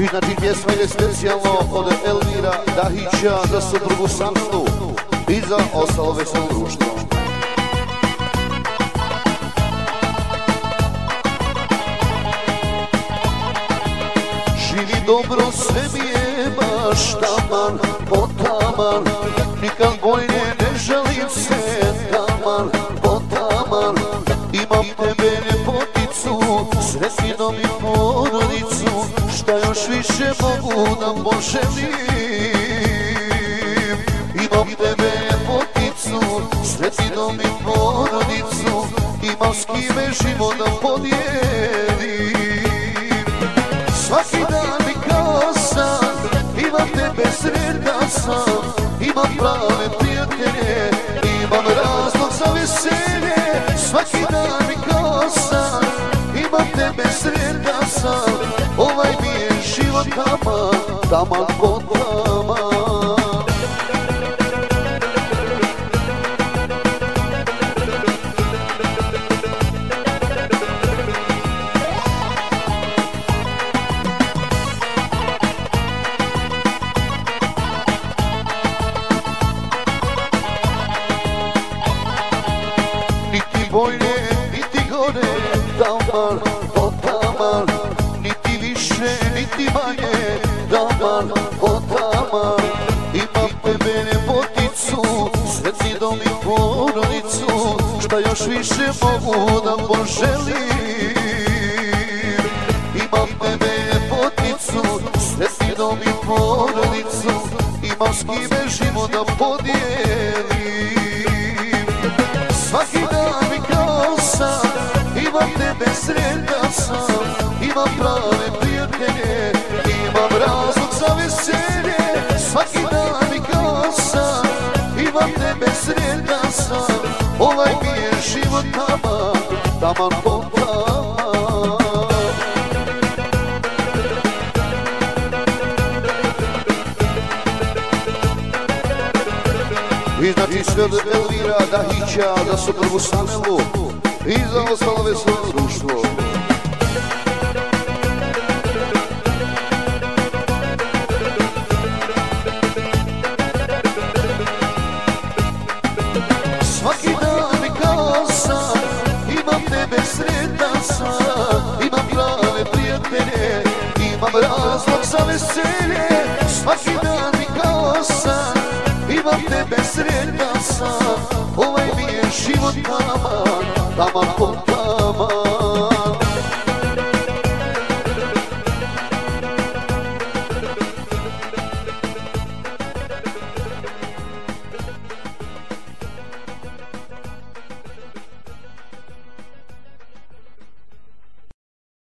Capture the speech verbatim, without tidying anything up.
znači pjesma ide specijalno od Elvira Dahića za suprugu Samsu i za ostalo veselo društvo. Živi dobro, sve mi je baš taman, potaman, nikad bolje ne želim se, taman, potaman. Imam tebe ljepoticu, sretninom i porodicu, šta još više mogu da poželim. Imam tebe ljepoticu, sretninom i porodicu, imam s kime život da podijelim. Svaki dan mi kao san, imam tebe sretan sam, imam prave prijatelje, imam razlog za veselje. Svaki dan mi kao san, imam tebe sretan sam, ovaj mi je život taman, taman po taman. Bolje, niti gore, taman, potaman, niti više, niti manje, taman, potaman. Imam tebe ljepoticu, sretni dom i porodicu, šta još više mogu da poželim. Imam tebe ljepoticu, sretni dom i porodicu, imam s kime život da podijelim. Svaki dan mi kao san, imam tebe sretan sam, imam prave prijatelje, imam razlog za veselje. Svaki dan mi kao san, imam tebe sretan sam, ovaj mi je život taman, taman po taman. I znači sve od Elvira Dahića za suprugu Samelu i za ostalo veselo društvo. Svaki dan mi kao san, imam tebe sretan sam, imam prave prijatelje, imam razlog za veselje. Svaki dan mi kao san, imam tebe sretan sam, ovaj mi je život taman, taman po taman.